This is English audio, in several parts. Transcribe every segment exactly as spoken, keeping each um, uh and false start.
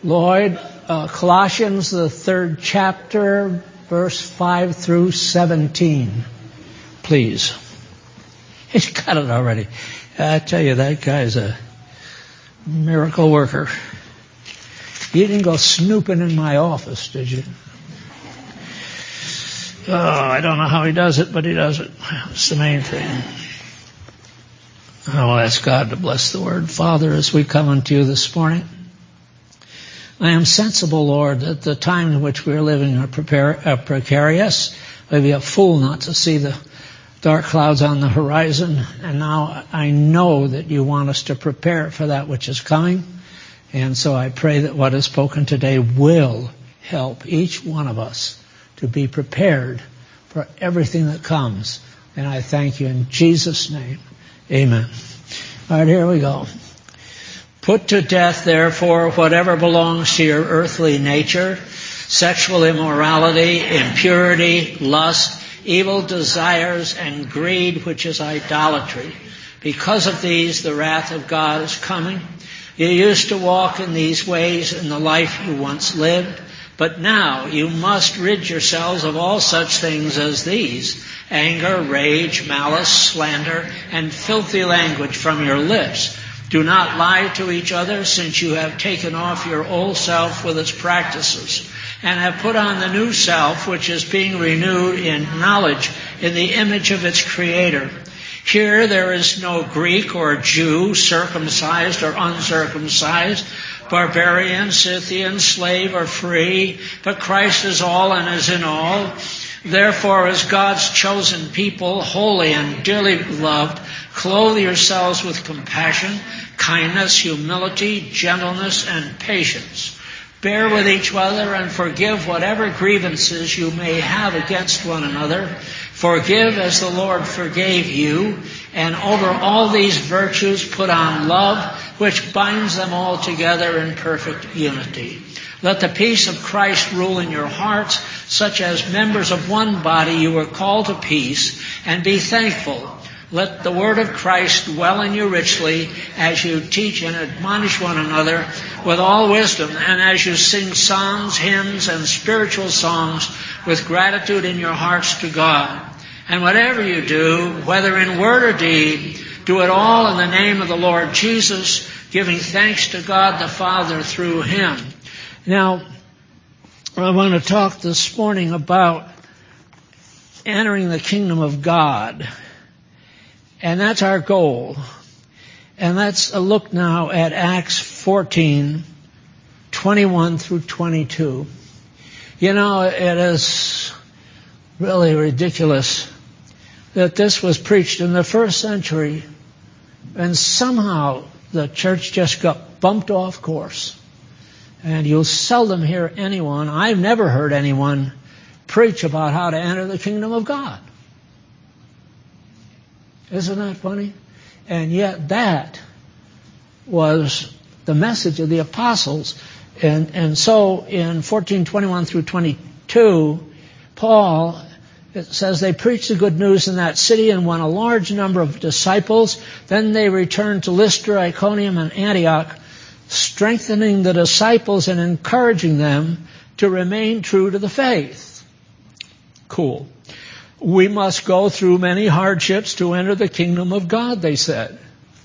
Lloyd, uh, Colossians, the third chapter, verse five through seventeen. Please. He's got it already. I tell you, that guy's a miracle worker. You didn't go snooping in my office, did you? Oh, I don't know how he does it, but he does it. That's the main thing. I'll ask God to bless the word. Father, as we come unto you this morning, I am sensible, Lord, that the time in which we are living are, prepare, are precarious. I'd be a fool not to see the dark clouds on the horizon. And now I know that you want us to prepare for that which is coming. And so I pray that what is spoken today will help each one of us to be prepared for everything that comes. And I thank you in Jesus' name. Amen. All right, here we go. Put to death, therefore, whatever belongs to your earthly nature, sexual immorality, impurity, lust, evil desires, and greed, which is idolatry. Because of these, the wrath of God is coming. You used to walk in these ways in the life you once lived, but now you must rid yourselves of all such things as these: anger, rage, malice, slander, and filthy language from your lips. Do not lie to each other, since you have taken off your old self with its practices, and have put on the new self, which is being renewed in knowledge in the image of its Creator. Here there is no Greek or Jew, circumcised or uncircumcised, barbarian, Scythian, slave or free, but Christ is all and is in all. Therefore, as God's chosen people, holy and dearly loved, clothe yourselves with compassion, kindness, humility, gentleness, and patience. Bear with each other and forgive whatever grievances you may have against one another. Forgive as the Lord forgave you. And over all these virtues put on love, which binds them all together in perfect unity. Let the peace of Christ rule in your hearts, such as members of one body you are called to peace, and be thankful. Let the word of Christ dwell in you richly as you teach and admonish one another with all wisdom, and as you sing psalms, hymns, and spiritual songs with gratitude in your hearts to God. And whatever you do, whether in word or deed, do it all in the name of the Lord Jesus, giving thanks to God the Father through him. Now, I want to talk this morning about entering the kingdom of God. And that's our goal. And let's look now at Acts fourteen, twenty-one through twenty-two. You know, it is really ridiculous that this was preached in the first century, and somehow the church just got bumped off course. And you'll seldom hear anyone, I've never heard anyone preach about how to enter the kingdom of God. Isn't that funny? And yet that was the message of the apostles. And, and so in fourteen twenty-one through twenty-two, Paul, it says they preached the good news in that city and won a large number of disciples. Then they returned to Lystra, Iconium, and Antioch, strengthening the disciples and encouraging them to remain true to the faith. Cool. We must go through many hardships to enter the kingdom of God, they said.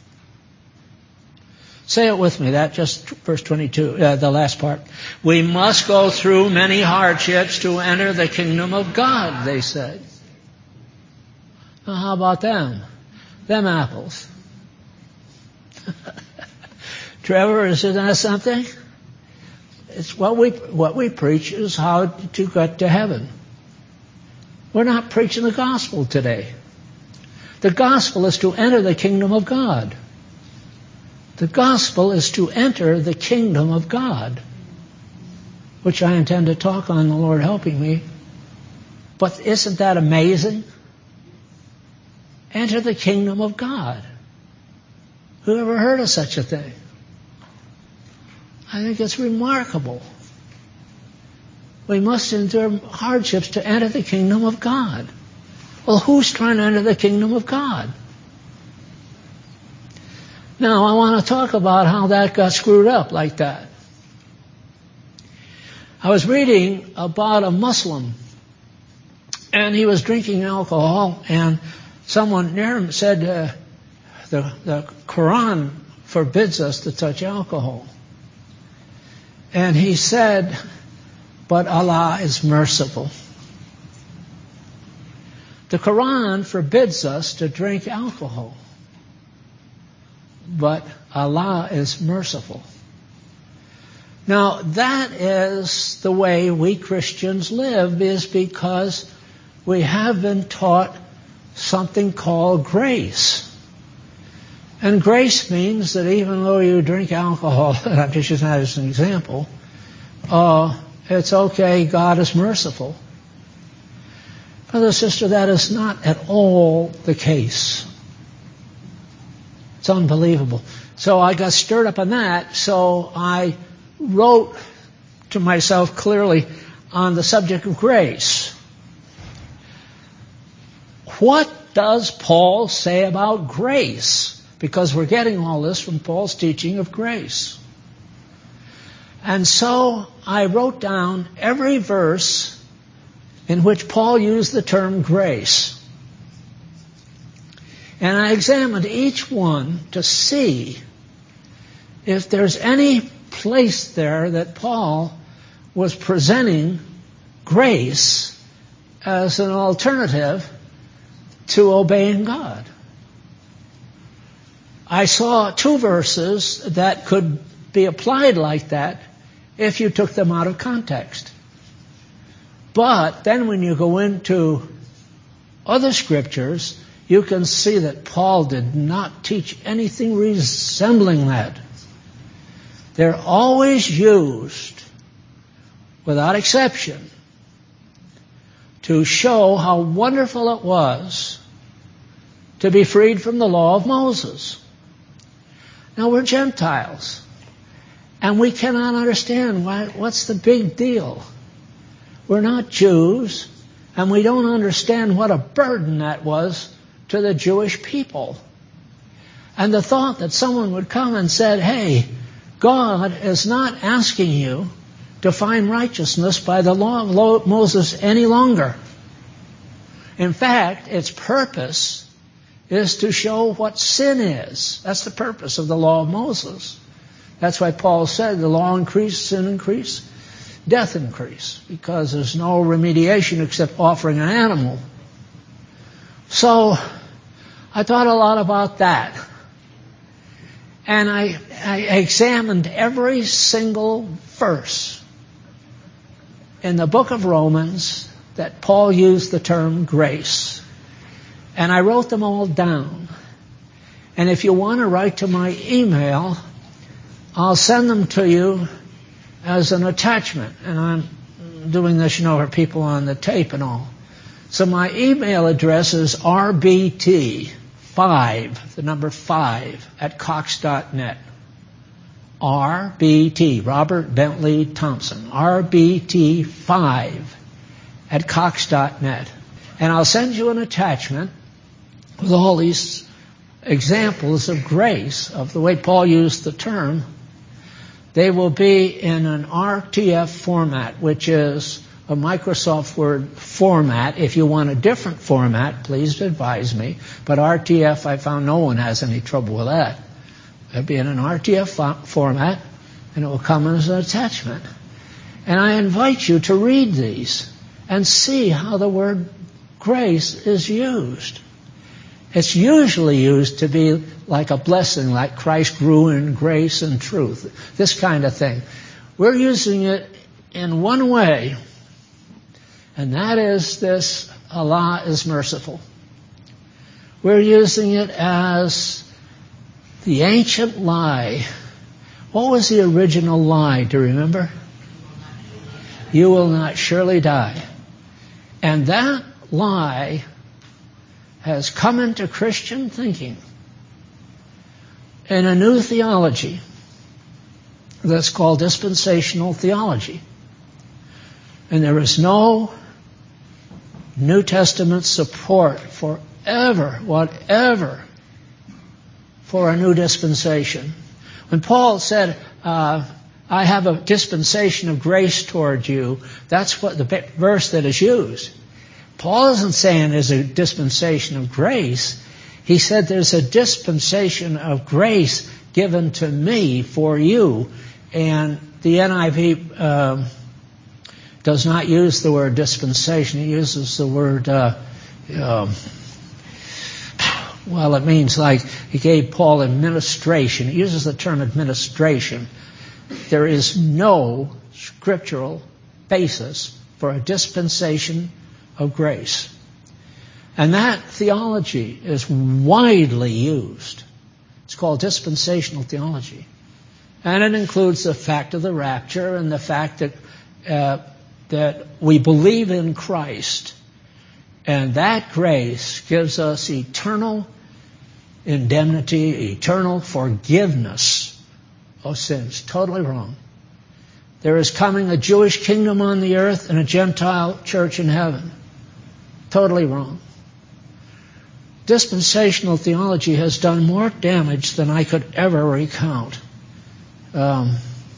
Say it with me, that just verse twenty-two, uh, the last part. We must go through many hardships to enter the kingdom of God, they said. Now, how about them? Them apples. Trevor, isn't that something? It's what we, what we preach is how to get to heaven. We're not preaching the gospel today. The gospel is to enter the kingdom of God. The gospel is to enter the kingdom of God, which I intend to talk on, the Lord helping me. But isn't that amazing? Enter the kingdom of God. Who ever heard of such a thing? I think it's remarkable. We must endure hardships to enter the kingdom of God. Well, who's trying to enter the kingdom of God? Now, I want to talk about how that got screwed up like that. I was reading about a Muslim, and he was drinking alcohol, and someone near him said, uh, the, the Quran forbids us to touch alcohol. And he said, but Allah is merciful. The Quran forbids us to drink alcohol, but Allah is merciful. Now, that is the way we Christians live, is because we have been taught something called grace. And grace means that even though you drink alcohol, I'm just using that as an example, uh, it's okay, God is merciful. Brother, sister, that is not at all the case. It's unbelievable. So I got stirred up on that, so I wrote to myself clearly on the subject of grace. What does Paul say about grace? Because we're getting all this from Paul's teaching of grace. And so I wrote down every verse in which Paul used the term grace. And I examined each one to see if there's any place there that Paul was presenting grace as an alternative to obeying God. I saw two verses that could be applied like that if you took them out of context. But then when you go into other scriptures, you can see that Paul did not teach anything resembling that. They're always used, without exception, to show how wonderful it was to be freed from the law of Moses. Now, we're Gentiles, and we cannot understand why, what's the big deal. We're not Jews, and we don't understand what a burden that was to the Jewish people. And the thought that someone would come and said, hey, God is not asking you to find righteousness by the law of Moses any longer. In fact, its purpose is to show what sin is. That's the purpose of the law of Moses. That's why Paul said the law increased, sin increased, death increased, because there's no remediation except offering an animal. So I thought a lot about that. And I, I examined every single verse in the book of Romans that Paul used the term grace. And I wrote them all down. And if you want to write to my email, I'll send them to you as an attachment. And I'm doing this, you know, for people on the tape and all. So my email address is R B T five, the number five, at cox dot net. R B T, Robert Bentley Thompson, R B T five at cox dot net. And I'll send you an attachment with all these examples of grace, of the way Paul used the term. They will be in an R T F format, which is a Microsoft Word format. If you want a different format, please advise me. But R T F, I found no one has any trouble with that. It'll be in an R T F fo- format, and it will come as an attachment. And I invite you to read these and see how the word grace is used. It's usually used to be like a blessing, like Christ grew in grace and truth, this kind of thing. We're using it in one way, and that is this: Allah is merciful. We're using it as the ancient lie. What was the original lie? Do you remember? You will not surely die. And that lie has come into Christian thinking in a new theology that's called dispensational theology. And there is no New Testament support for ever, whatever, for a new dispensation. When Paul said, uh, I have a dispensation of grace toward you. That's what the verse that is used. Paul isn't saying there's a dispensation of grace. He said there's a dispensation of grace given to me for you. And the N I V uh, does not use the word dispensation. It uses the word, uh, um, well, it means like he gave Paul administration. It uses the term administration. There is no scriptural basis for a dispensation of grace. And that theology is widely used. It's called dispensational theology. And it includes the fact of the rapture and the fact that uh, that we believe in Christ. And that grace gives us eternal indemnity, eternal forgiveness of sins. Totally wrong. There is coming a Jewish kingdom on the earth and a Gentile church in heaven. Totally wrong. Dispensational theology has done more damage than I could ever recount. Um,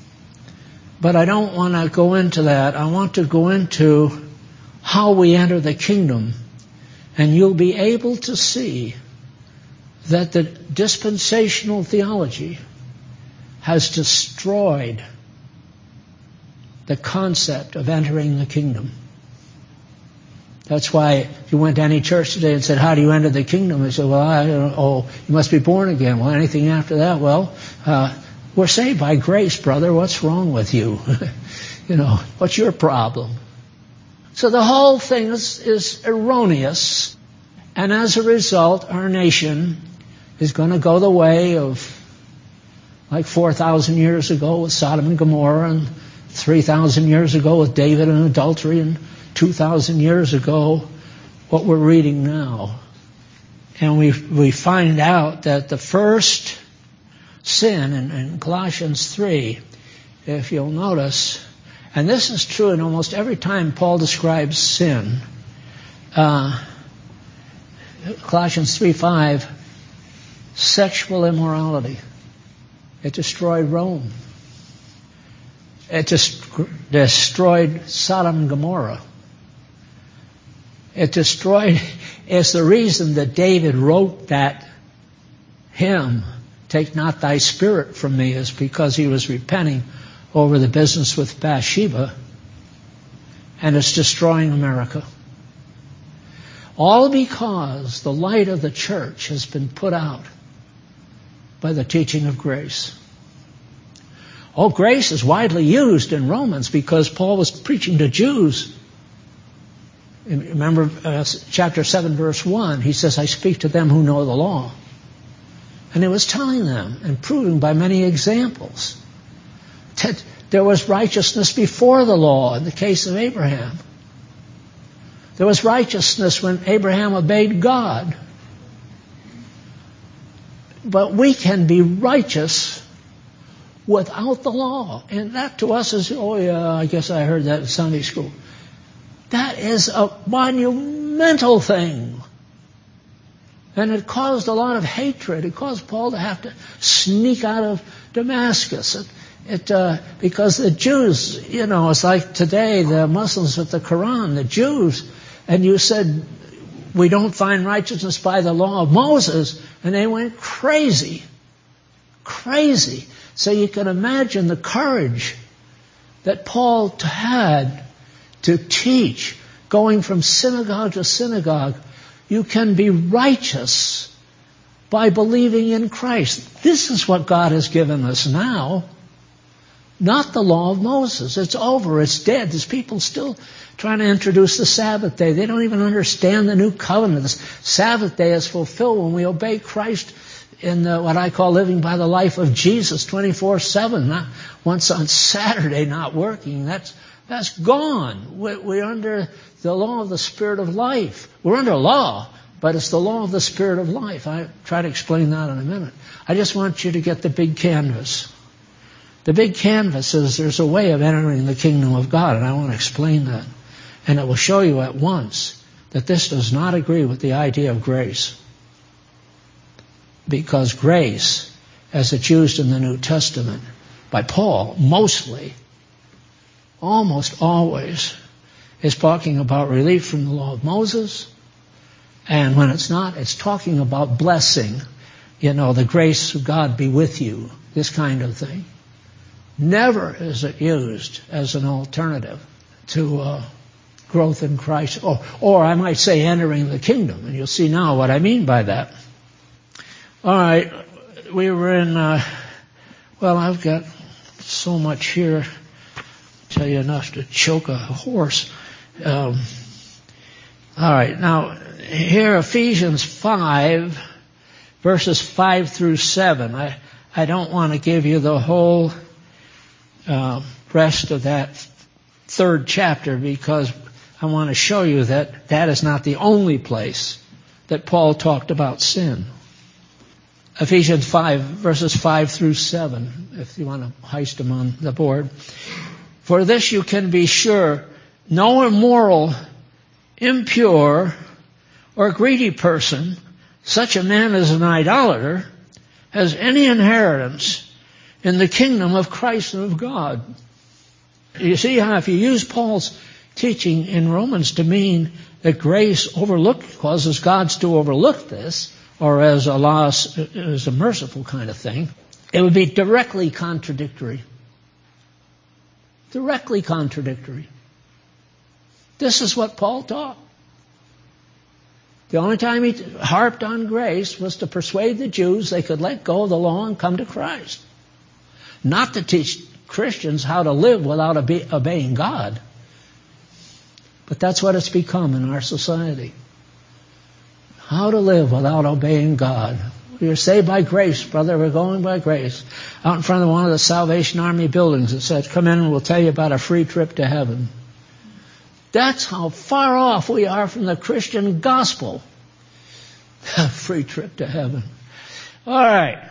but I don't want to go into that. I want to go into how we enter the kingdom. And you'll be able to see that the dispensational theology has destroyed the concept of entering the kingdom. That's why if you went to any church today and said, how do you enter the kingdom? They said, well, I don't know. Oh, you must be born again. Well, anything after that? Well, uh, we're saved by grace, brother. What's wrong with you? You know, what's your problem? So the whole thing is, is erroneous. And as a result, our nation is going to go the way of like four thousand years ago with Sodom and Gomorrah, and three thousand years ago with David and adultery, and two thousand years ago what we're reading now. And we we find out that the first sin in, in Colossians three, if you'll notice, and this is true in almost every time Paul describes sin, uh, Colossians three five, sexual immorality. It destroyed Rome. It just destroyed Sodom and Gomorrah. It destroyed, it's the reason that David wrote that hymn, Take Not Thy Spirit From Me, is because he was repenting over the business with Bathsheba, and it's destroying America. All because the light of the church has been put out by the teaching of grace. Oh, grace is widely used in Romans because Paul was preaching to Jews. Remember uh, chapter seven, verse one, he says, I speak to them who know the law. And he was telling them and proving by many examples that there was righteousness before the law in the case of Abraham. There was righteousness when Abraham obeyed God. But we can be righteous without the law. And that to us is, oh yeah, I guess I heard that in Sunday school. That is a monumental thing. And it caused a lot of hatred. It caused Paul to have to sneak out of Damascus. It, it uh, because the Jews, you know, it's like today, the Muslims with the Quran, the Jews, and you said, we don't find righteousness by the law of Moses, and they went crazy. Crazy. So you can imagine the courage that Paul had to teach, going from synagogue to synagogue. You can be righteous by believing in Christ. This is what God has given us now, not the law of Moses. It's over. It's dead. There's people still trying to introduce the Sabbath day. They don't even understand the new covenant. The Sabbath day is fulfilled when we obey Christ in the, what I call living by the life of Jesus twenty-four seven, not once on Saturday not working. That's That's gone. We're under the law of the Spirit of life. We're under law, but it's the law of the Spirit of life. I'll try to explain that in a minute. I just want you to get the big canvas. The big canvas is there's a way of entering the kingdom of God, and I want to explain that. And it will show you at once that this does not agree with the idea of grace. Because grace, as it's used in the New Testament, by Paul, mostly, almost always, is talking about relief from the law of Moses. And when it's not, it's talking about blessing. You know, the grace of God be with you, this kind of thing. Never is it used as an alternative to uh, growth in Christ, or, or I might say entering the kingdom. And you'll see now what I mean by that. All right, we were in, uh, well, I've got so much here, tell you enough to choke a horse. Um, all right, now here Ephesians five, verses five through seven. I, I don't want to give you the whole uh, rest of that third chapter because I want to show you that that is not the only place that Paul talked about sin. Ephesians five, verses five through seven, if you want to heist them on the board. For this you can be sure, no immoral, impure, or greedy person, such a man as an idolater, has any inheritance in the kingdom of Christ and of God. You see how if you use Paul's teaching in Romans to mean that grace overlooked, causes God to overlook this, or as Allah is a merciful kind of thing, it would be directly contradictory. Directly contradictory. This is what Paul taught. The only time he harped on grace was to persuade the Jews they could let go of the law and come to Christ. Not to teach Christians how to live without obe- obeying God. But that's what it's become in our society. How to live without obeying God. You're saved by grace, brother. We're going by grace. Out in front of one of the Salvation Army buildings, it says, come in and we'll tell you about a free trip to heaven. That's how far off we are from the Christian gospel. A free trip to heaven. All right.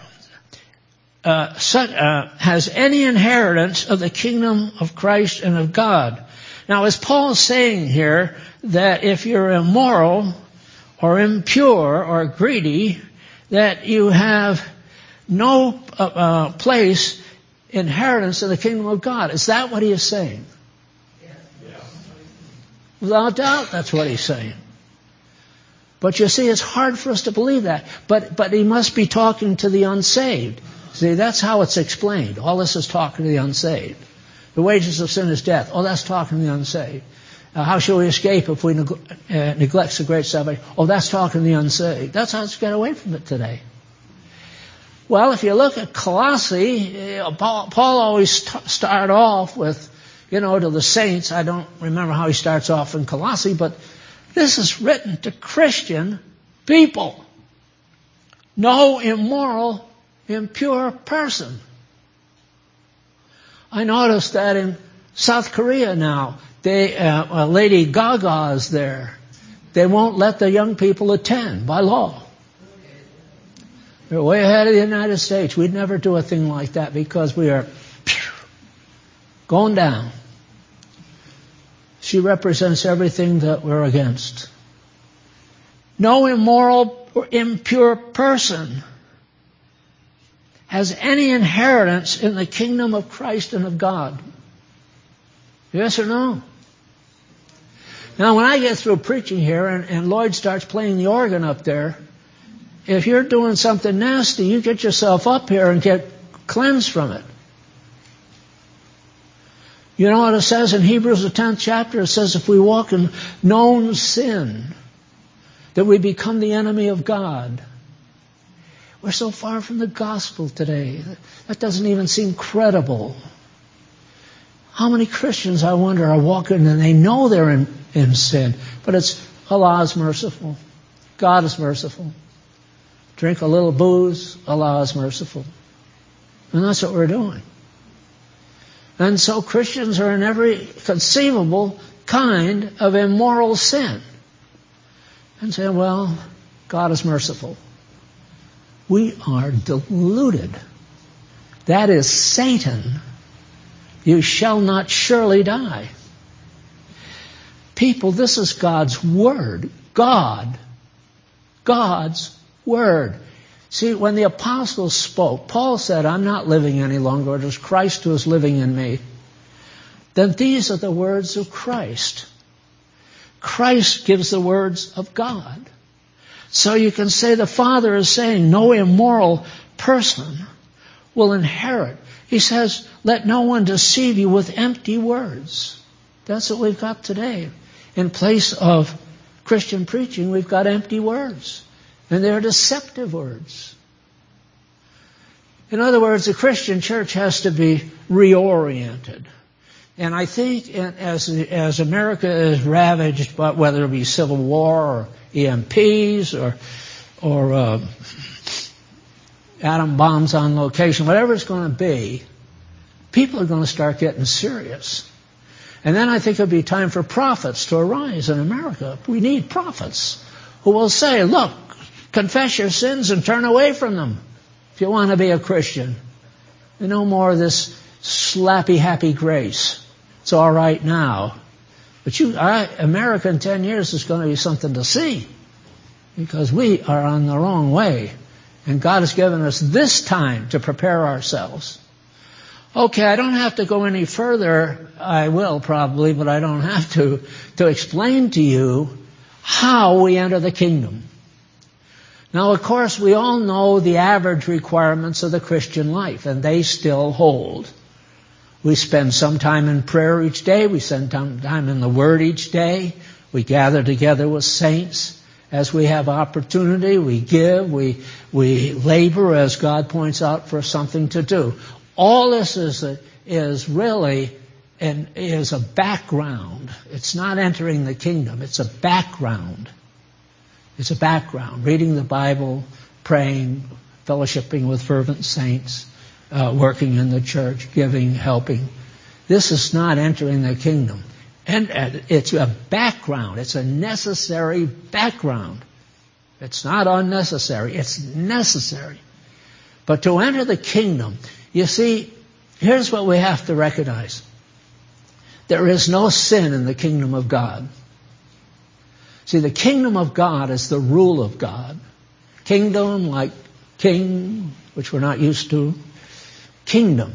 Uh, such, uh, has any inheritance of the kingdom of Christ and of God. Now, is Paul saying here that if you're immoral or impure or greedy, that you have no uh, uh, place, inheritance in the kingdom of God? Is that what he is saying? Without doubt, that's what he's saying. But you see, it's hard for us to believe that. But but he must be talking to the unsaved. See, that's how it's explained. All this is talking to the unsaved. The wages of sin is death. Oh, that's talking to the unsaved. Uh, how shall we escape if we neg- uh, neglect the great salvation? Oh, that's talking to the unsaved. That's how to get away from it today. Well, if you look at Colossae, uh, Paul, Paul always t- start off with, you know, to the saints. I don't remember how he starts off in Colossae, but this is written to Christian people. No immoral, impure person. I noticed that in South Korea now, they, uh, Lady Gaga is there. They won't let the young people attend by law. They're way ahead of the United States. We'd never do a thing like that because we are going down. She represents everything that we're against. No immoral or impure person has any inheritance in the kingdom of Christ and of God. Yes or no? Now, when I get through preaching here and, and Lloyd starts playing the organ up there, if you're doing something nasty, you get yourself up here and get cleansed from it. You know what it says in Hebrews, the tenth chapter? It says if we walk in known sin, that we become the enemy of God. We're so far from the gospel today. That doesn't even seem credible. How many Christians, I wonder, are walking and they know they're in, in sin, but it's Allah is merciful. God is merciful. Drink a little booze, Allah is merciful. And that's what we're doing. And so Christians are in every conceivable kind of immoral sin. And say, well, God is merciful. We are deluded. That is Satan. You shall not surely die. People, this is God's Word. God. God's Word. See, when the apostles spoke, Paul said, I'm not living any longer, it is Christ who is living in me. Then these are the words of Christ. Christ gives the words of God. So you can say the Father is saying no immoral person will inherit. He says, let no one deceive you with empty words. That's what we've got today. In place of Christian preaching, we've got empty words. And they're deceptive words. In other words, the Christian church has to be reoriented. And I think as, as America is ravaged, by whether it be civil war or E M Ps or, or uh, atom bombs on location, whatever it's going to be, people are going to start getting serious. And then I think it'll be time for prophets to arise in America. We need prophets who will say, look, confess your sins and turn away from them if you want to be a Christian. And no more of this slappy, happy grace. It's all right now. But you, I, America in ten years is going to be something to see, because we are on the wrong way. And God has given us this time to prepare ourselves. Okay, I don't have to go any further. I will probably, but I don't have to, to explain to you how we enter the kingdom. Now, of course, we all know the average requirements of the Christian life, and they still hold. We spend some time in prayer each day. We spend time in the Word each day. We gather together with saints as we have opportunity. We give. We, we labor, as God points out, for something to do. All this is, a, is really an, is a background. It's not entering the kingdom. It's a background. It's a background. Reading the Bible, praying, fellowshipping with fervent saints, uh, working in the church, giving, helping. This is not entering the kingdom. And uh, it's a background. It's a necessary background. It's not unnecessary. It's necessary. But to enter the kingdom, you see, here's what we have to recognize. There is no sin in the kingdom of God. See, the kingdom of God is the rule of God. Kingdom, like king, which we're not used to. Kingdom,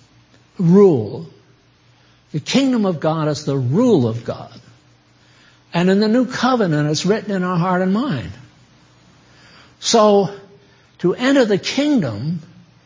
rule. The kingdom of God is the rule of God. And in the new covenant, it's written in our heart and mind. So, to enter the kingdom,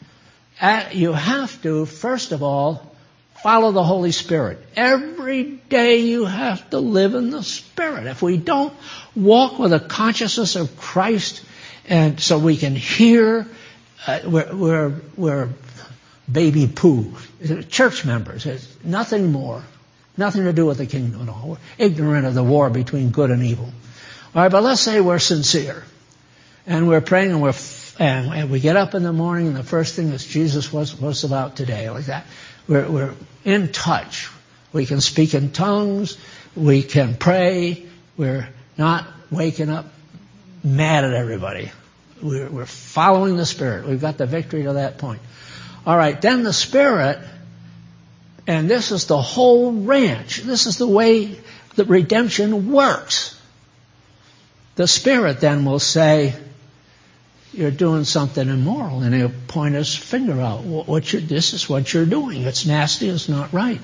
you have to, first of all, follow the Holy Spirit. Every day you have to live in the Spirit. If we don't walk with a consciousness of Christ, and so we can hear, uh, we're, we're, we're baby poo. Church members, it's nothing more. Nothing to do with the kingdom at all. We're ignorant of the war between good and evil. All right, but let's say we're sincere. And we're praying and we're And, and we get up in the morning, and the first thing is, Jesus, what's, what's about today? Like that. We're, we're in touch. We can speak in tongues. We can pray. We're not waking up mad at everybody. We're, we're following the Spirit. We've got the victory to that point. All right, then the Spirit, and this is the whole ranch. This is the way that redemption works. The Spirit then will say, you're doing something immoral, and he'll point his finger out. What you, this is what you're doing. It's nasty. It's not right.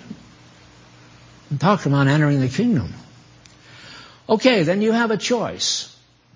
I'm talking about entering the kingdom. Okay, then you have a choice.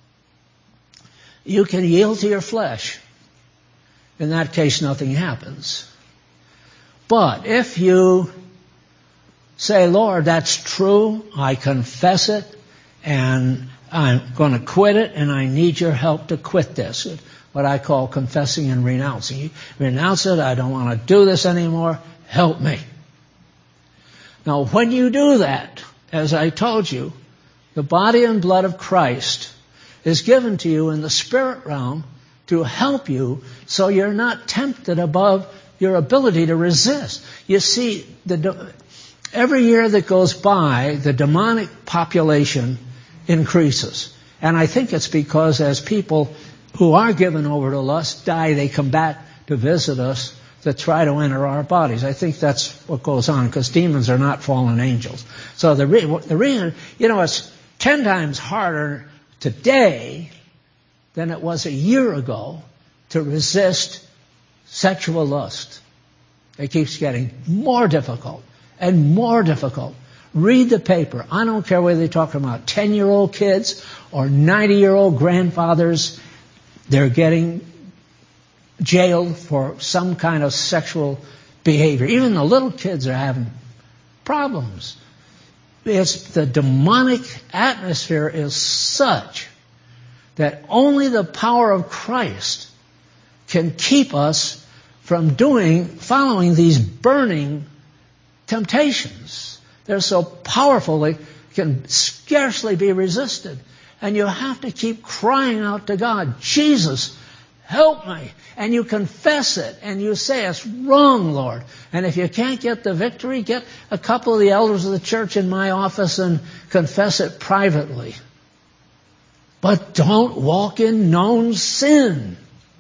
You can yield to your flesh. In that case, nothing happens. But if you say, Lord, that's true, I confess it, and I'm going to quit it, and I need your help to quit this. What I call confessing and renouncing. You renounce it. I don't want to do this anymore. Help me. Now, when you do that, as I told you, the body and blood of Christ is given to you in the spirit realm to help you so you're not tempted above your ability to resist. You see, the, every year that goes by, the demonic population increases. And I think it's because as people who are given over to lust die, they come back to visit us to try to enter our bodies. I think that's what goes on, because demons are not fallen angels. So the, re- the reason, you know, it's ten times harder today than it was a year ago to resist sexual lust. It keeps getting more difficult and more difficult. Read the paper. I don't care whether they're talking about ten-year-old kids or ninety-year-old grandfathers. They're getting jailed for some kind of sexual behavior. Even the little kids are having problems. It's the demonic atmosphere is such that only the power of Christ can keep us from doing, following these burning temptations. They're so powerful they can scarcely be resisted. And you have to keep crying out to God, Jesus, help me. And you confess it and you say, it's wrong, Lord. And if you can't get the victory, get a couple of the elders of the church in my office and confess it privately. But don't walk in known sin.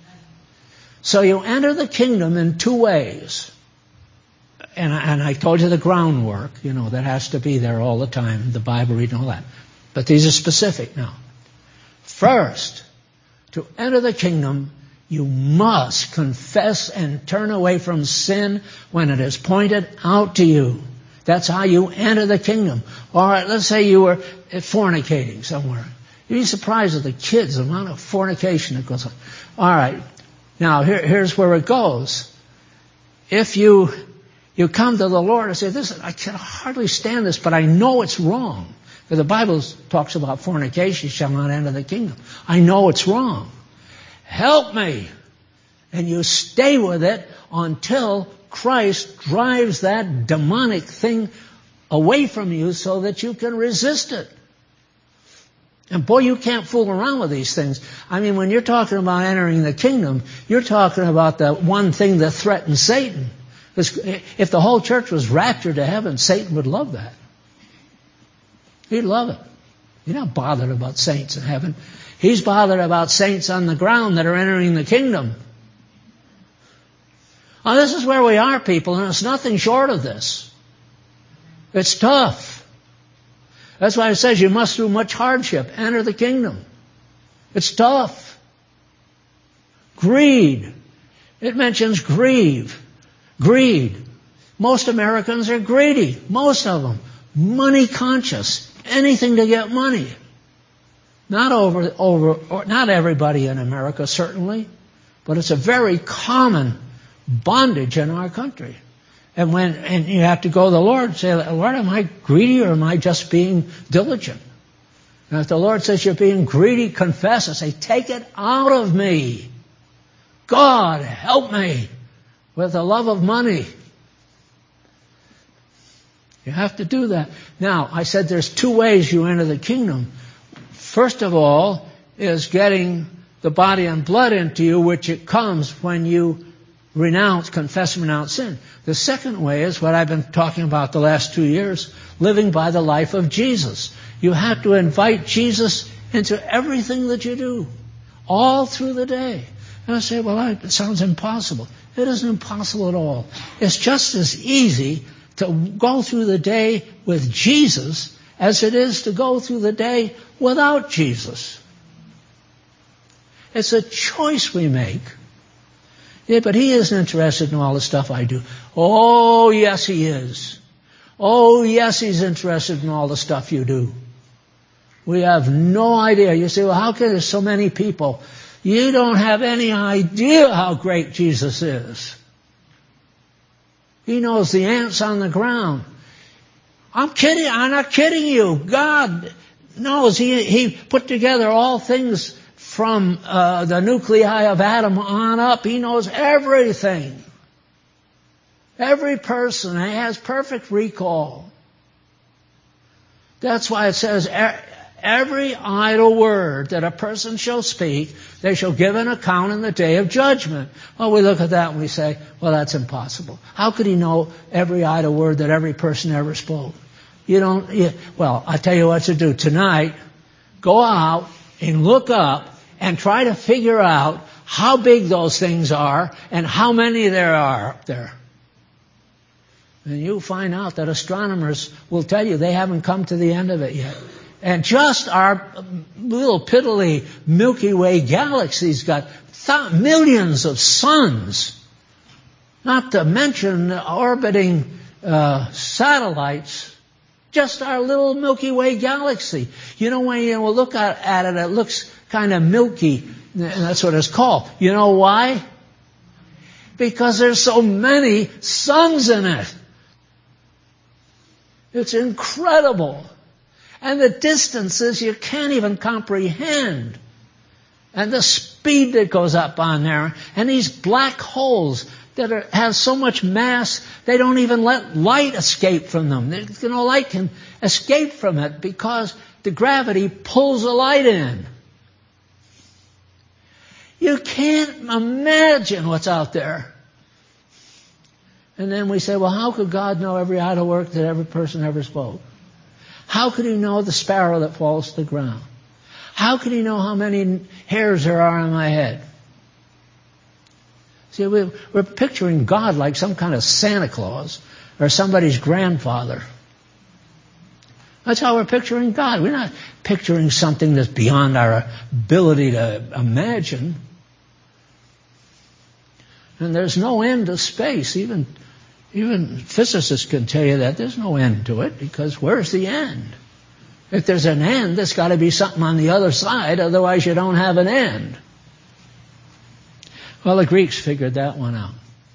So you enter the kingdom in two ways. And I, and I told you the groundwork, you know, that has to be there all the time, the Bible reading, all that. But these are specific now. First, to enter the kingdom, you must confess and turn away from sin when it is pointed out to you. That's how you enter the kingdom. All right, let's say you were fornicating somewhere. You'd be surprised at the kids, the amount of fornication that goes on. All right, now here, here's where it goes. If you you come to the Lord and say, "This I can hardly stand this, but I know it's wrong," because the Bible talks about fornication shall not enter the kingdom. I know it's wrong. Help me. And you stay with it until Christ drives that demonic thing away from you so that you can resist it. And boy, you can't fool around with these things. I mean, when you're talking about entering the kingdom, you're talking about the one thing that threatens Satan. Because if the whole church was raptured to heaven, Satan would love that. He'd love it. He's not bothered about saints in heaven. He's bothered about saints on the ground that are entering the kingdom. Oh, this is where we are, people, and it's nothing short of this. It's tough. That's why it says you must through much hardship enter the kingdom. It's tough. Greed. It mentions greed. Greed. Most Americans are greedy. Most of them. Money conscious. Anything to get money. Not over, over, or not everybody in America, certainly, but it's a very common bondage in our country. And when, and you have to go to the Lord and say, Lord, am I greedy or am I just being diligent? And if the Lord says you're being greedy, confess and say, take it out of me. God, help me with the love of money. You have to do that. Now, I said there's two ways you enter the kingdom. First of all is getting the body and blood into you, which it comes when you renounce, confess and renounce sin. The second way is what I've been talking about the last two years, living by the life of Jesus. You have to invite Jesus into everything that you do, all through the day. And I say, well, it sounds impossible. It isn't impossible at all. It's just as easy to go through the day with Jesus as it is to go through the day without Jesus. It's a choice we make. Yeah, but he isn't interested in all the stuff I do. Oh, yes, he is. Oh, yes, he's interested in all the stuff you do. We have no idea. You say, well, how can there so many people? You don't have any idea how great Jesus is. He knows the ants on the ground. I'm kidding. I'm not kidding you. God knows. He, he put together all things from uh, the nuclei of Adam on up. He knows everything. Every person has perfect recall. That's why it says every idle word that a person shall speak, they shall give an account in the day of judgment. Well, we look at that and we say, well, that's impossible. How could he know every idle word that every person ever spoke? You don't, you, well, I'll tell you what to do. Tonight, go out and look up and try to figure out how big those things are and how many there are up there. And you'll find out that astronomers will tell you they haven't come to the end of it yet. And just our little piddly Milky Way galaxy's got th- millions of suns, not to mention orbiting uh, satellites. Just our little Milky Way galaxy. You know, when you look at, at it, it looks kind of milky, and that's what it's called. You know why? Because there's so many suns in it. It's incredible. And the distances you can't even comprehend. And the speed that goes up on there. And these black holes that are, have so much mass, they don't even let light escape from them. You know, light can escape from it because the gravity pulls the light in. You can't imagine what's out there. And then we say, well, how could God know every idle work that every person ever spoke? How could he know the sparrow that falls to the ground? How could he know how many hairs there are on my head? See, we're picturing God like some kind of Santa Claus or somebody's grandfather. That's how we're picturing God. We're not picturing something that's beyond our ability to imagine. And there's no end to space. Even Even physicists can tell you that there's no end to it, because where's the end? If there's an end, there's got to be something on the other side, otherwise you don't have an end. Well, the Greeks figured that one out.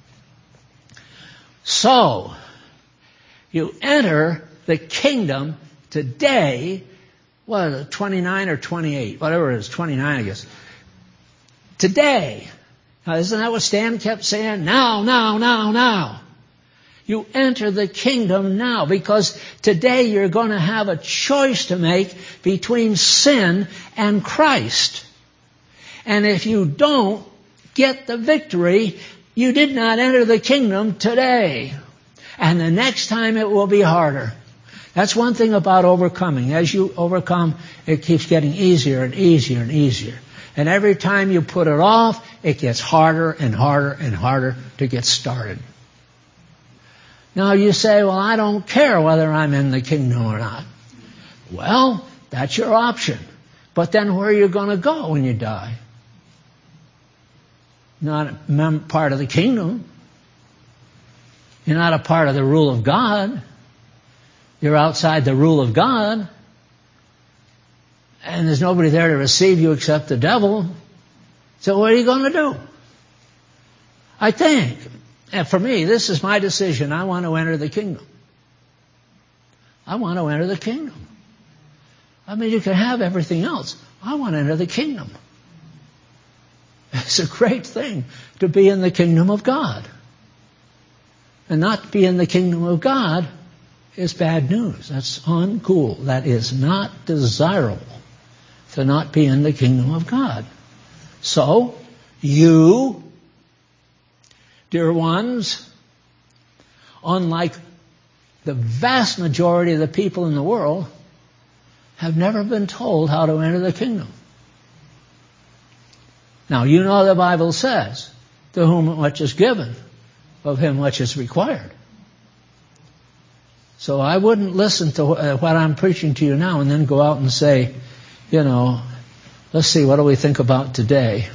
So, you enter the kingdom today, what is it, twenty-nine or twenty-eight? Whatever it is, twenty-nine I guess. Today. Now, isn't that what Stan kept saying? Now, now, now, now. You enter the kingdom now, because today you're going to have a choice to make between sin and Christ. And if you don't get the victory, you did not enter the kingdom today. And the next time it will be harder. That's one thing about overcoming. As you overcome, it keeps getting easier and easier and easier. And every time you put it off, it gets harder and harder and harder to get started. Now you say, well, I don't care whether I'm in the kingdom or not. Well, that's your option. But then where are you going to go when you die? Not a mem- part of the kingdom. You're not a part of the rule of God. You're outside the rule of God. And there's nobody there to receive you except the devil. So what are you going to do? I think, and for me, this is my decision. I want to enter the kingdom. I want to enter the kingdom. I mean, you can have everything else. I want to enter the kingdom. It's a great thing to be in the kingdom of God. And not to be in the kingdom of God is bad news. That's uncool. That is not desirable to not be in the kingdom of God. So, you, dear ones, unlike the vast majority of the people in the world, have never been told how to enter the kingdom. Now, you know the Bible says, to whom much is given, of him much is required. So I wouldn't listen to what I'm preaching to you now and then go out and say, you know, let's see, what do we think about today?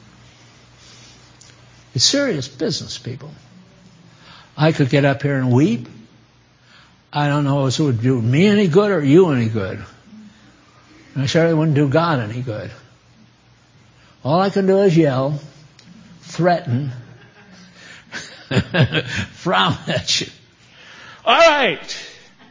It's serious business, people. I could get up here and weep. I don't know if it would do me any good or you any good. I certainly wouldn't do God any good. All I can do is yell, threaten, frown at you. All right.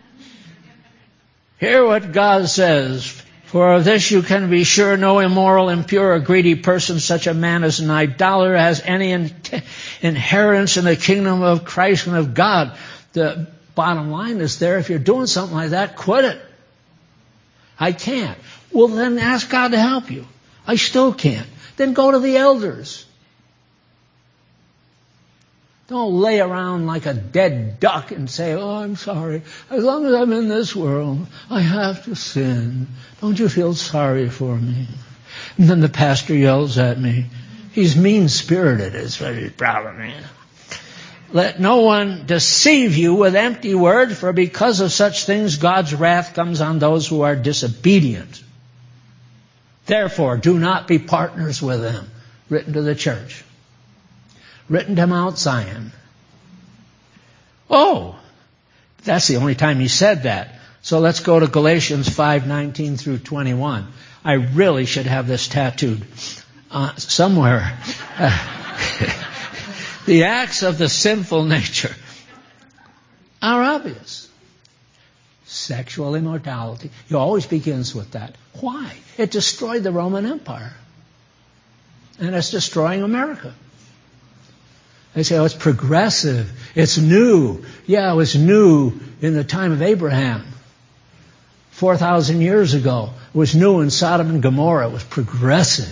Hear what God says. For of this you can be sure, no immoral, impure, or greedy person, such a man as an idolater, has any in- inheritance in the kingdom of Christ and of God. The bottom line is there, if you're doing something like that, quit it. I can't. Well, then ask God to help you. I still can't. Then go to the elders. Don't lay around like a dead duck and say, oh, I'm sorry. As long as I'm in this world, I have to sin. Don't you feel sorry for me? And then the pastor yells at me. He's mean-spirited is what his problem is. Let no one deceive you with empty words, for because of such things God's wrath comes on those who are disobedient. Therefore, do not be partners with them. Written to the church. Written to Mount Zion. Oh, that's the only time he said that. So let's go to Galatians five nineteen through twenty-one. I really should have this tattooed uh, somewhere. Uh, the acts of the sinful nature are obvious. Sexual immorality. He always begins with that. Why? It destroyed the Roman Empire. And it's destroying America. They say, oh, it's progressive. It's new. Yeah, it was new in the time of Abraham. four thousand years ago. It was new in Sodom and Gomorrah. It was progressive.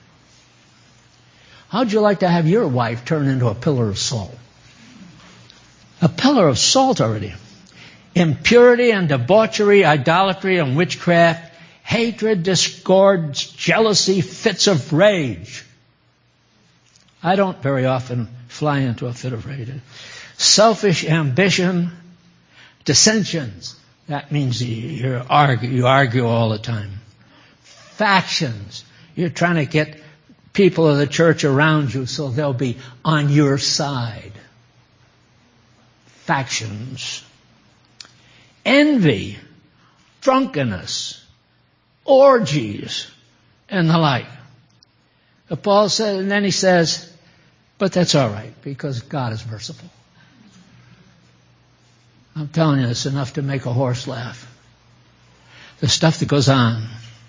How'd you like to have your wife turn into a pillar of salt? A pillar of salt already. Impurity and debauchery, idolatry and witchcraft, hatred, discord, jealousy, fits of rage. I don't very often fly into a fit of rage. Selfish ambition, dissensions. That means you argue, you argue all the time. Factions. You're trying to get people of the church around you so they'll be on your side. Factions. Envy, drunkenness, orgies, and the like. But Paul said, and then he says, but that's all right because God is merciful. I'm telling you, it's enough to make a horse laugh. The stuff that goes on.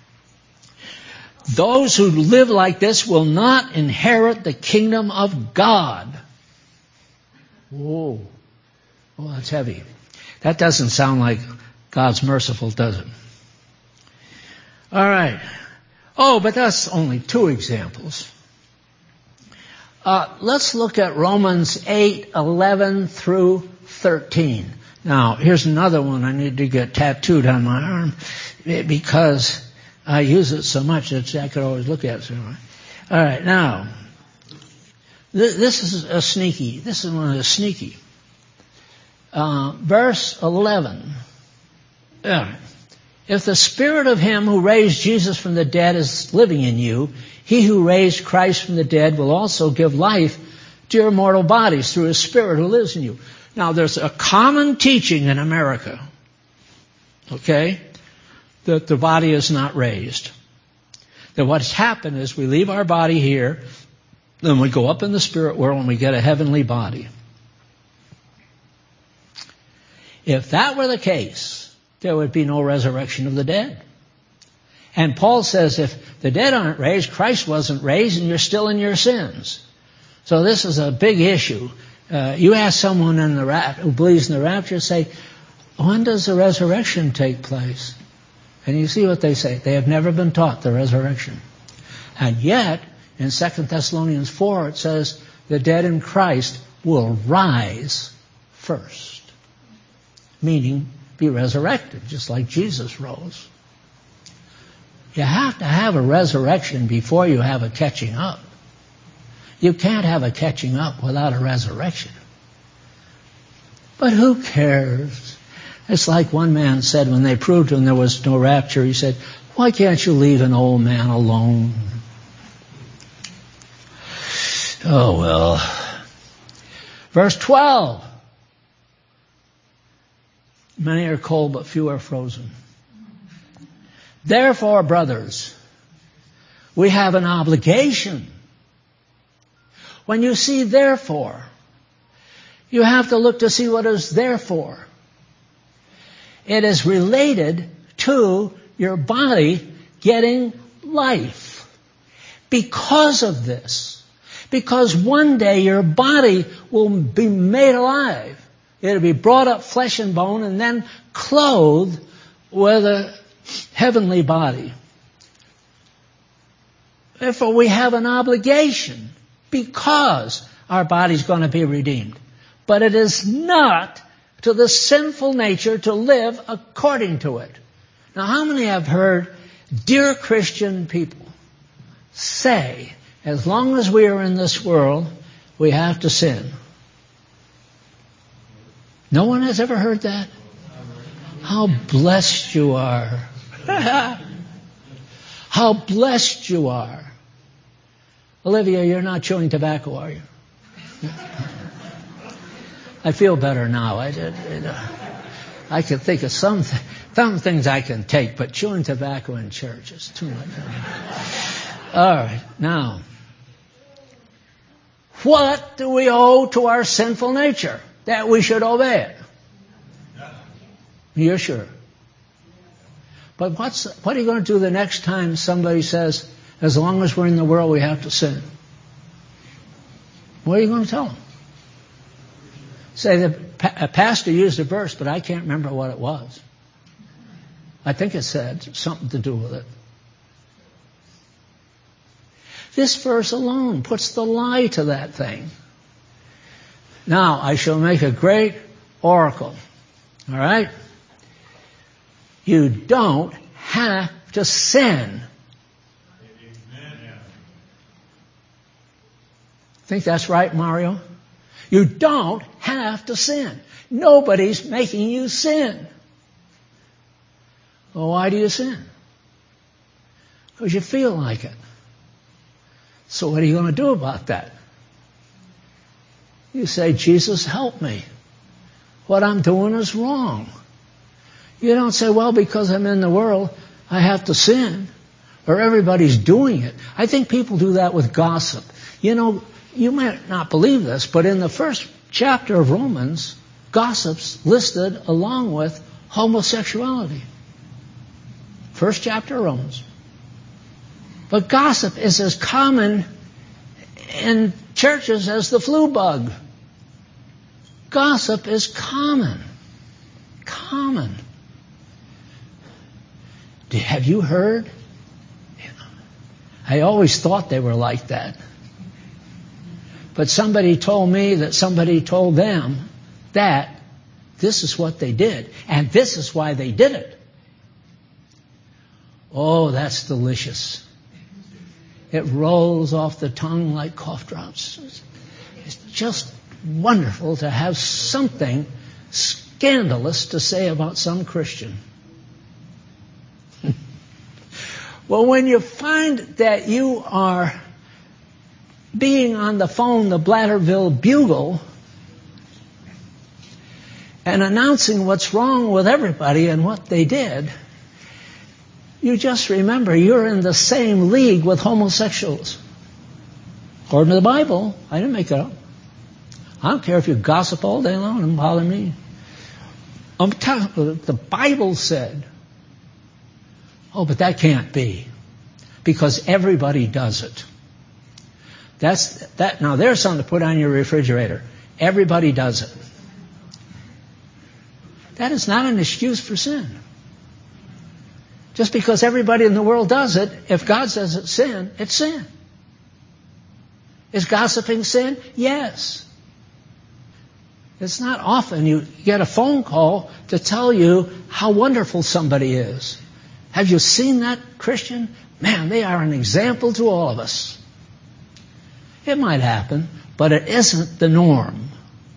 Those who live like this will not inherit the kingdom of God. Whoa. Oh, that's heavy. That doesn't sound like God's merciful, does it? All right. Oh, but that's only two examples. Uh, let's look at Romans eight eleven through thirteen. Now, here's another one I need to get tattooed on my arm because I use it so much that I could always look at it. All right, now, th- this is a sneaky. This is one of the sneaky. Uh, verse eleven. Yeah. If the spirit of him who raised Jesus from the dead is living in you, he who raised Christ from the dead will also give life to your mortal bodies through his spirit who lives in you. Now, there's a common teaching in America, okay, that the body is not raised. That what's happened is we leave our body here, then we go up in the spirit world and we get a heavenly body. If that were the case, there would be no resurrection of the dead. And Paul says if the dead aren't raised, Christ wasn't raised, and you're still in your sins. So this is a big issue. Uh, you ask someone in the ra- who believes in the rapture, say, when does the resurrection take place? And you see what they say. They have never been taught the resurrection. And yet, in Second Thessalonians four, it says the dead in Christ will rise first. Meaning, be resurrected, just like Jesus rose. You have to have a resurrection before you have a catching up. You can't have a catching up without a resurrection. But who cares? It's like one man said when they proved to him there was no rapture, he said, why can't you leave an old man alone? Oh, well. Verse twelve. Many are cold, but few are frozen. Therefore, brothers, we have an obligation. When you see therefore, you have to look to see what is therefore. It is related to your body getting life. Because of this. Because one day your body will be made alive. It'll be brought up flesh and bone and then clothed with a heavenly body. Therefore, we have an obligation because our body's going to be redeemed. But it is not to the sinful nature to live according to it. Now, how many have heard dear Christian people say, as long as we are in this world, we have to sin? No one has ever heard that? How blessed you are. How blessed you are. Olivia, you're not chewing tobacco, are you? I feel better now. I did. I can think of some th- some things I can take, but chewing tobacco in church is too much. All right, now, what do we owe to our sinful nature that we should obey it? You're sure? But what's what are you going to do the next time somebody says, as long as we're in the world, we have to sin? What are you going to tell them? Say, the pa- a pastor used a verse, but I can't remember what it was. I think it said something to do with it. This verse alone puts the lie to that thing. Now, I shall make a great oracle. All right? You don't have to sin. Think that's right, Mario? You don't have to sin. Nobody's making you sin. Well, why do you sin? Because you feel like it. So what are you going to do about that? You say, Jesus, help me. What I'm doing is wrong. You don't say, well, because I'm in the world, I have to sin. Or everybody's doing it. I think people do that with gossip. You know, you might not believe this, but in the first chapter of Romans, gossip's listed along with homosexuality. First chapter of Romans. But gossip is as common in churches as the flu bug. Gossip is common. Common. Have you heard? I always thought they were like that. But somebody told me that somebody told them that this is what they did, and this is why they did it. Oh, that's delicious. It rolls off the tongue like cough drops. It's just wonderful to have something scandalous to say about some Christian. Well, when you find that you are being on the phone, the Blatterville Bugle, and announcing what's wrong with everybody and what they did, you just remember you're in the same league with homosexuals. According to the Bible, I didn't make it up. I don't care if you gossip all day long, it doesn't bother me. I'm telling you, the Bible said, oh, but that can't be, because everybody does it. That's that. Now there's something to put on your refrigerator. Everybody does it. That is not an excuse for sin. Just because everybody in the world does it, if God says it's sin, it's sin. Is gossiping sin? Yes. It's not often you get a phone call to tell you how wonderful somebody is. Have you seen that Christian? Man, they are an example to all of us. It might happen, but it isn't the norm.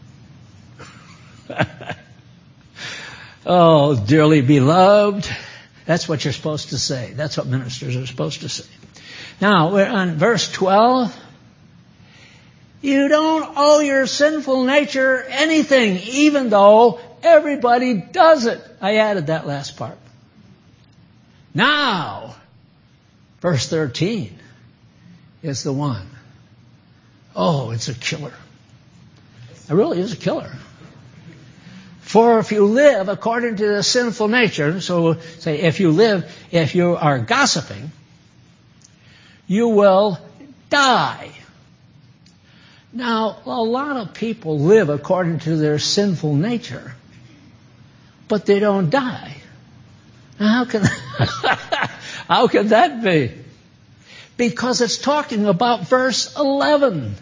Oh, dearly beloved. That's what you're supposed to say. That's what ministers are supposed to say. Now, we're on verse twelve. You don't owe your sinful nature anything, even though everybody does it. I added that last part. Now, verse thirteen is the one. Oh, it's a killer. It really is a killer. For if you live according to the sinful nature, so say if you live, if you are gossiping, you will die. Now, a lot of people live according to their sinful nature, but they don't die. Now, how can how can that be? Because it's talking about verse eleven.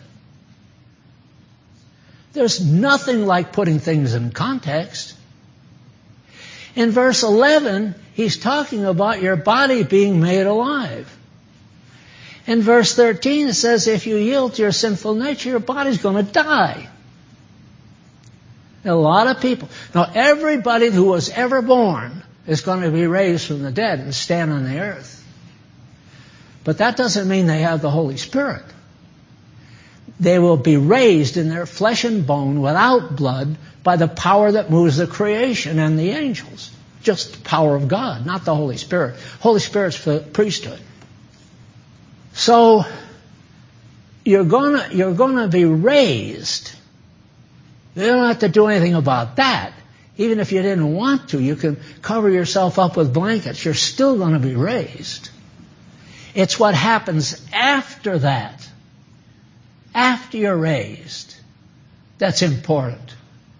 There's nothing like putting things in context. In verse eleven, he's talking about your body being made alive. In verse thirteen, it says if you yield to your sinful nature, your body's going to die. A lot of people. Now, everybody who was ever born is going to be raised from the dead and stand on the earth. But that doesn't mean they have the Holy Spirit. They will be raised in their flesh and bone without blood by the power that moves the creation and the angels. Just the power of God, not the Holy Spirit. Holy Spirit's for the priesthood. So, you're gonna, you're gonna be raised. You don't have to do anything about that. Even if you didn't want to, you can cover yourself up with blankets. You're still going to be raised. It's what happens after that, after you're raised, that's important.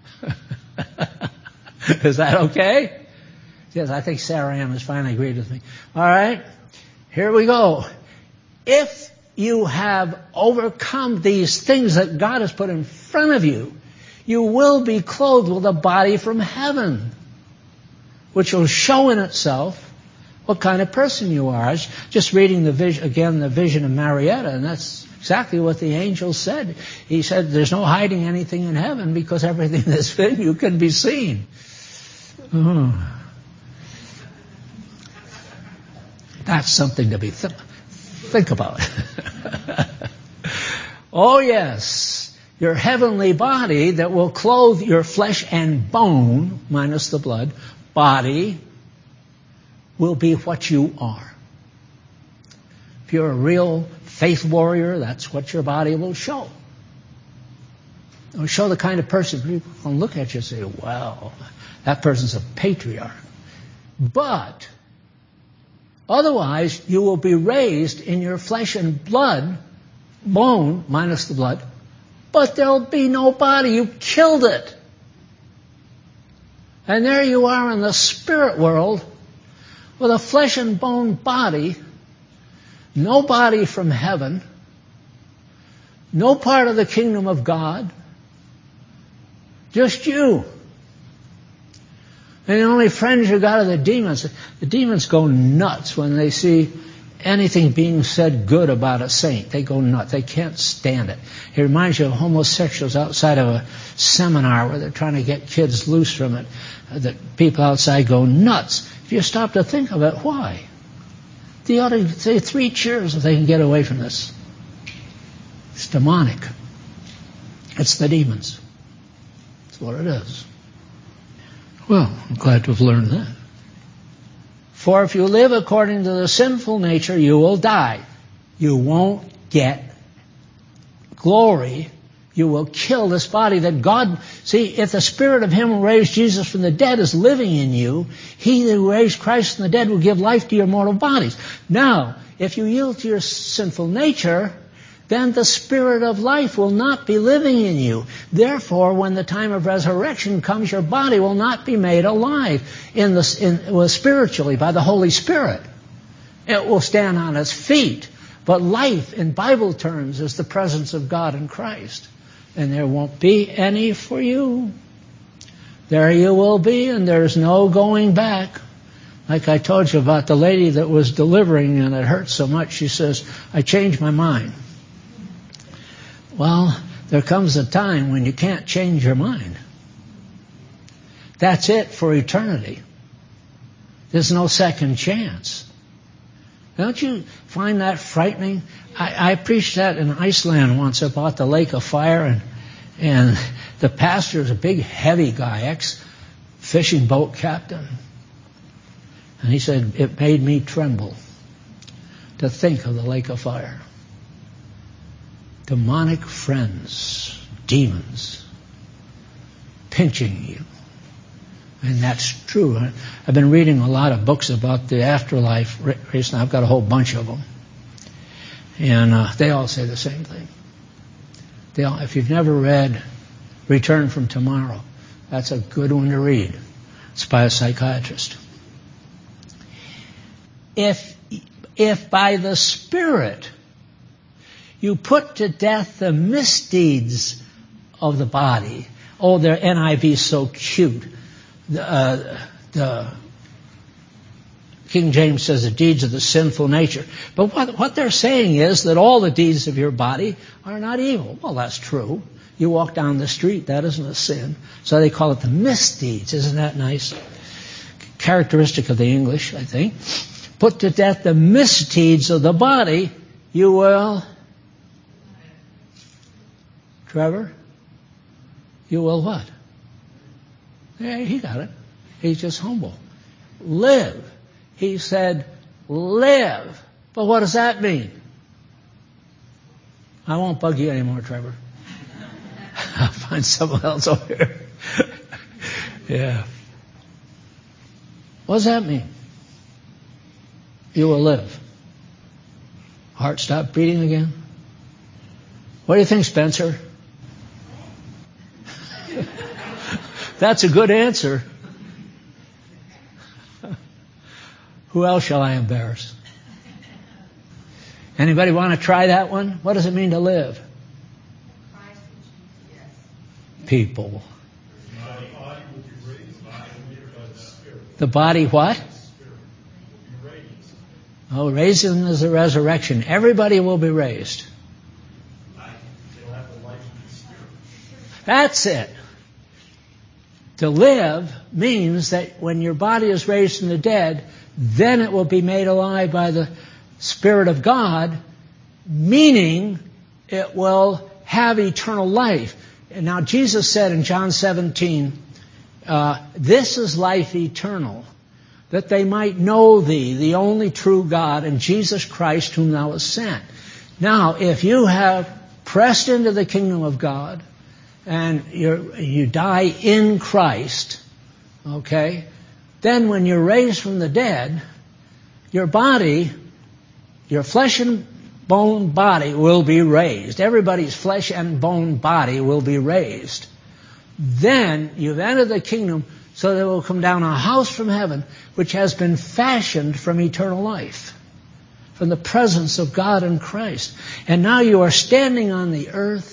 Is that okay? Yes, I think Sarah Ann has finally agreed with me. All right, here we go. If you have overcome these things that God has put in front of you, you will be clothed with a body from heaven, which will show in itself what kind of person you are. I was just reading the vision, again, the vision of Marietta, and that's exactly what the angel said. He said, there's no hiding anything in heaven because everything that's in you can be seen. Oh. That's something to be th- think about. Oh, yes. Your heavenly body that will clothe your flesh and bone, minus the blood, body will be what you are. If you're a real faith warrior, that's what your body will show. It will show the kind of person people can look at you and say, wow, that person's a patriarch. But otherwise, you will be raised in your flesh and blood, bone, minus the blood, but there'll be no body. You killed it. And there you are in the spirit world with a flesh and bone body, no body from heaven, no part of the kingdom of God, just you. And the only friends you got are the demons. The demons go nuts when they see anything being said good about a saint. They go nuts. They can't stand it. It reminds you of homosexuals outside of a seminar where they're trying to get kids loose from it. That people outside go nuts. If you stop to think of it, why? They ought to say three cheers if they can get away from this. It's demonic. It's the demons. That's what it is. Well, I'm glad to have learned that. For if you live according to the sinful nature, you will die. You won't get glory. You will kill this body that God... See, if the Spirit of Him who raised Jesus from the dead is living in you, He who raised Christ from the dead will give life to your mortal bodies. Now, if you yield to your sinful nature, then the Spirit of life will not be living in you. Therefore, when the time of resurrection comes, your body will not be made alive in the, in, well, spiritually by the Holy Spirit. It will stand on its feet. But life, in Bible terms, is the presence of God in Christ. And there won't be any for you. There you will be, and there's no going back. Like I told you about the lady that was delivering and it hurt so much, she says, I changed my mind. Well, there comes a time when you can't change your mind. That's it for eternity. There's no second chance. Don't you find that frightening? I, I preached that in Iceland once about the lake of fire, and and the pastor is a big, heavy guy, ex-fishing boat captain. And he said, it made me tremble to think of the lake of fire. Demonic friends, demons, pinching you. And that's true. I've been reading a lot of books about the afterlife recently. I've got a whole bunch of them. And uh, they all say the same thing. They all, if you've never read Return from Tomorrow, that's a good one to read. It's by a psychiatrist. If, if by the Spirit you put to death the misdeeds of the body. Oh, their N I V is so cute. The, uh, the King James says the deeds of the sinful nature. But what, what they're saying is that all the deeds of your body are not evil. Well, that's true. You walk down the street, that isn't a sin. So they call it the misdeeds. Isn't that nice? Characteristic of the English, I think. Put to death the misdeeds of the body, you will... Trevor? You will what? Yeah, he got it. He's just humble. Live. He said, live. But what does that mean? I won't bug you anymore, Trevor. I'll find someone else over here. Yeah. What does that mean? You will live. Heart stop beating again? What do you think, Spencer? That's a good answer. Who else shall I embarrass? Anybody want to try that one? What does it mean to live? People. The body what? Oh, raising is the resurrection. Everybody will be raised. That's it. To live means that when your body is raised from the dead, then it will be made alive by the Spirit of God, meaning it will have eternal life. And now Jesus said in John seventeen, uh, this is life eternal, that they might know thee, the only true God, and Jesus Christ whom thou hast sent. Now, if you have pressed into the kingdom of God, and you're, you die in Christ, okay, then when you're raised from the dead, your body, your flesh and bone body will be raised. Everybody's flesh and bone body will be raised. Then you've entered the kingdom, so there will come down a house from heaven which has been fashioned from eternal life, from the presence of God in Christ. And now you are standing on the earth.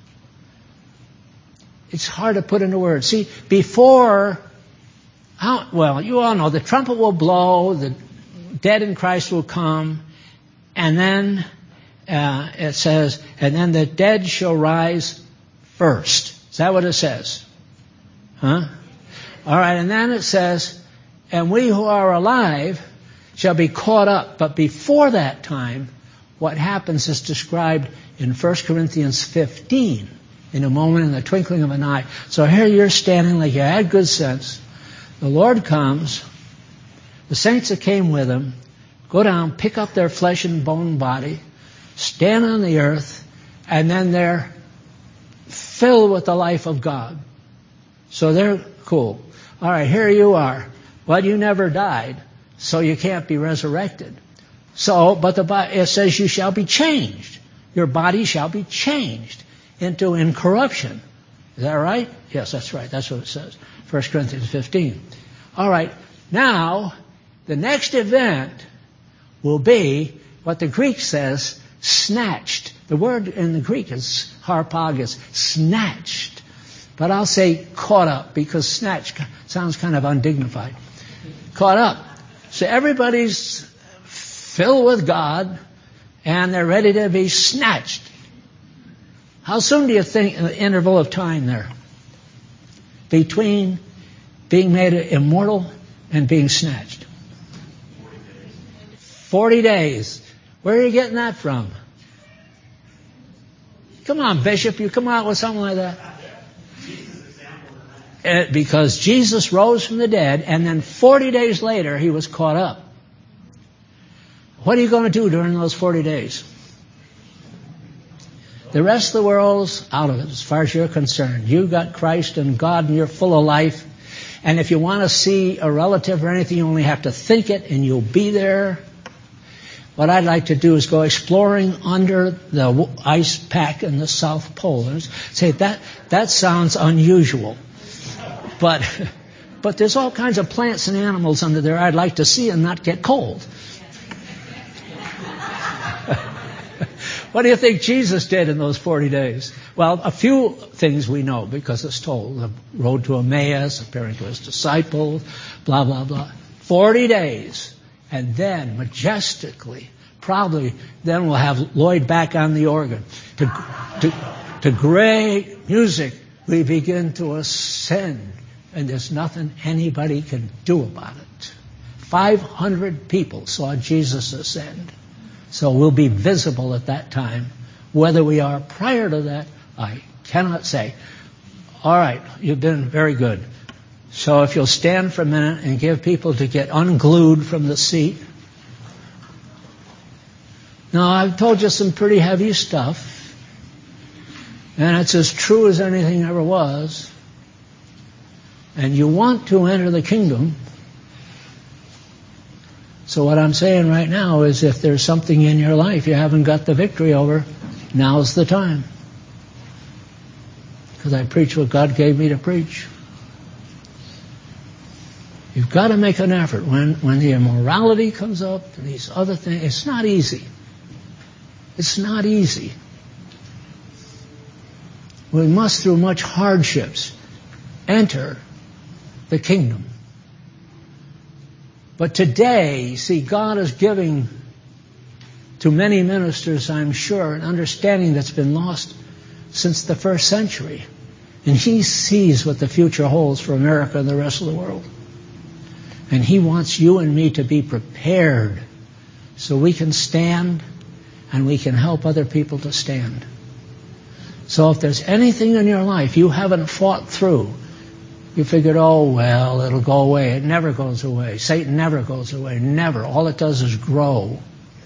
It's hard to put into words. See, before, how, well, you all know the trumpet will blow, the dead in Christ will come, and then uh, it says, and then the dead shall rise first. Is that what it says? Huh? All right, and then it says, and we who are alive shall be caught up. But before that time, what happens is described in First Corinthians fifteen. In a moment, in the twinkling of an eye. So here you're standing like you had good sense. The Lord comes. The saints that came with him go down, pick up their flesh and bone body, stand on the earth, and then they're filled with the life of God. So they're cool. All right, here you are. Well, you never died, so you can't be resurrected. So, but the it says you shall be changed. Your body shall be changed into incorruption. Is that right? Yes, that's right. That's what it says. First Corinthians fifteen. All right. Now, the next event will be what the Greek says, snatched. The word in the Greek is harpagus, snatched. But I'll say caught up, because snatched sounds kind of undignified. Caught up. So everybody's filled with God, and they're ready to be snatched. How soon do you think the interval of time there between being made immortal and being snatched? Forty days. Where are you getting that from? Come on, Bishop, you come out with something like that. Uh, because Jesus rose from the dead, and then forty days later he was caught up. What are you going to do during those forty days? The rest of the world's out of it as far as you're concerned. You've got Christ and God and you're full of life. And if you want to see a relative or anything, you only have to think it and you'll be there. What I'd like to do is go exploring under the ice pack in the South Pole. And say, that, that sounds unusual. But, but there's all kinds of plants and animals under there I'd like to see and not get cold. What do you think Jesus did in those forty days? Well, a few things we know because it's told. The road to Emmaus, appearing to his disciples, blah, blah, blah. Forty days. And then, majestically, probably then we'll have Lloyd back on the organ to, to, to great music, we begin to ascend, and there's nothing anybody can do about it. five hundred people saw Jesus ascend. So we'll be visible at that time. Whether we are prior to that, I cannot say. All right, you've been very good. So if you'll stand for a minute and give people to get unglued from the seat. Now, I've told you some pretty heavy stuff. And it's as true as anything ever was. And you want to enter the kingdom. So what I'm saying right now is if there's something in your life you haven't got the victory over, now's the time. Because I preach what God gave me to preach. You've got to make an effort. When, when the immorality comes up, these other things, it's not easy. It's not easy. We must, through much hardships, enter the kingdom. But today, see, God is giving to many ministers, I'm sure, an understanding that's been lost since the first century. And He sees what the future holds for America and the rest of the world. And He wants you and me to be prepared so we can stand and we can help other people to stand. So if there's anything in your life you haven't fought through, you figured, oh, well, it'll go away. It never goes away. Satan never goes away. Never. All it does is grow.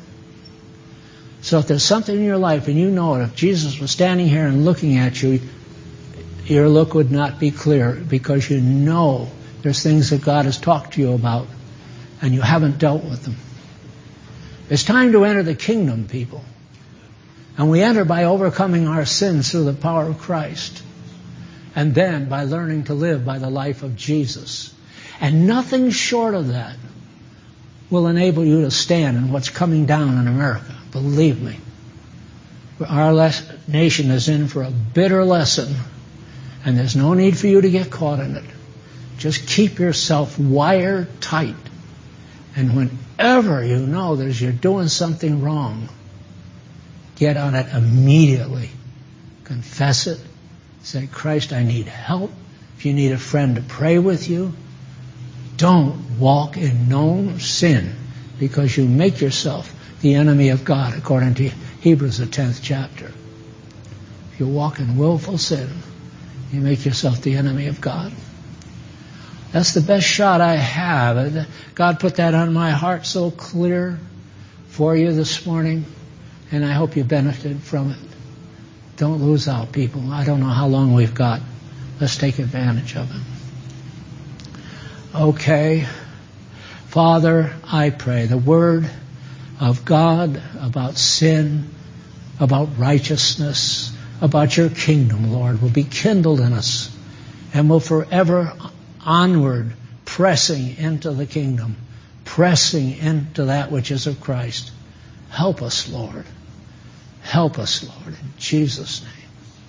So if there's something in your life and you know it, if Jesus was standing here and looking at you, your look would not be clear because you know there's things that God has talked to you about and you haven't dealt with them. It's time to enter the kingdom, people. And we enter by overcoming our sins through the power of Christ. And then by learning to live by the life of Jesus. And nothing short of that will enable you to stand in what's coming down in America. Believe me. Our les- nation is in for a bitter lesson. And there's no need for you to get caught in it. Just keep yourself wire tight. And whenever you know that you're doing something wrong, get on it immediately. Confess it. Say, Christ, I need help. If you need a friend to pray with you, don't walk in known sin because you make yourself the enemy of God, according to Hebrews, the tenth chapter. If you walk in willful sin, you make yourself the enemy of God. That's the best shot I have. God put that on my heart so clear for you this morning, and I hope you benefited from it. Don't lose out, people. I don't know how long we've got. Let's take advantage of it. Okay. Father, I pray the word of God about sin, about righteousness, about your kingdom, Lord, will be kindled in us and will forever onward, pressing into the kingdom, pressing into that which is of Christ. Help us, Lord. Help us, Lord, in Jesus' name.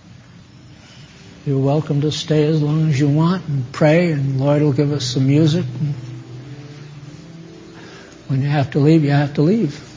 You're welcome to stay as long as you want and pray, and Lord will give us some music. When you have to leave, you have to leave.